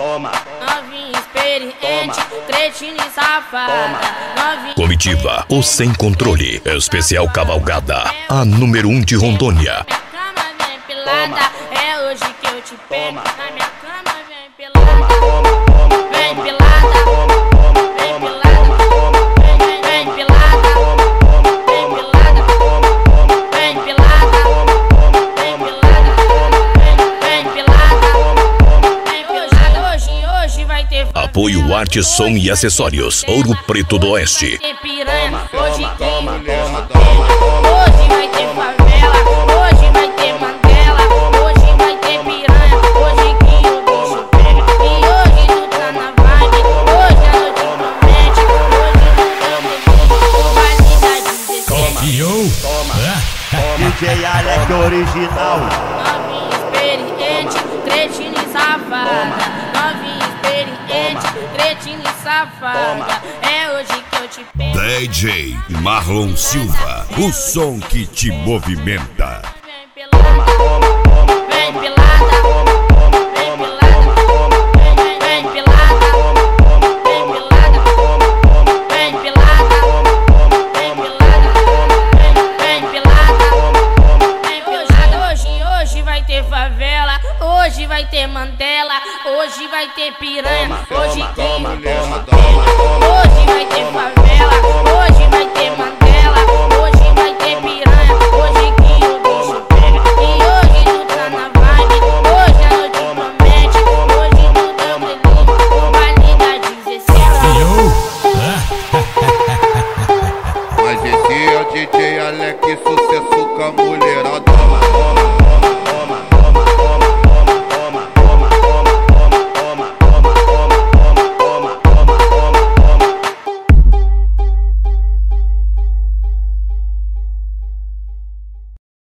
Toma. Novinha experiente, cretina e safada. Novinha Comitiva, o Sem Controle, especial cavalgada, a número 1 de Rondônia. minha cama vem pilada, é hoje que eu te pego. Na minha cama vem pilada, vem pilada, vem pilada, vem pilada, vem pilada, vem pilada, vem pilada, vem pilada. Hoje vai ter Apoio Arte, Som e Acessórios, Ouro Preto do Oeste. Tem piranha, hoje tem hoje vai ter favela, hoje vai ter Mandela, hoje vai ter piranha, hoje que o bicho pega. E hoje tu tá na vibe, hoje a noite promete, hoje vai ter Copiou? DJ Alex original. novinha experiente, cretina e safada. Novinha experiente, cretina e safada. É hoje que eu te pego. DJ Marlon Silva, o som que te movimenta. Vem pilada, vem pilada, vem pilada, vem pilada, vem pilada, vem pilada, vem pilada, vem pilada. Hoje vai ter favela, hoje vai ter Mandela, hoje vai ter piranha, hoje que hoje vai ter favela.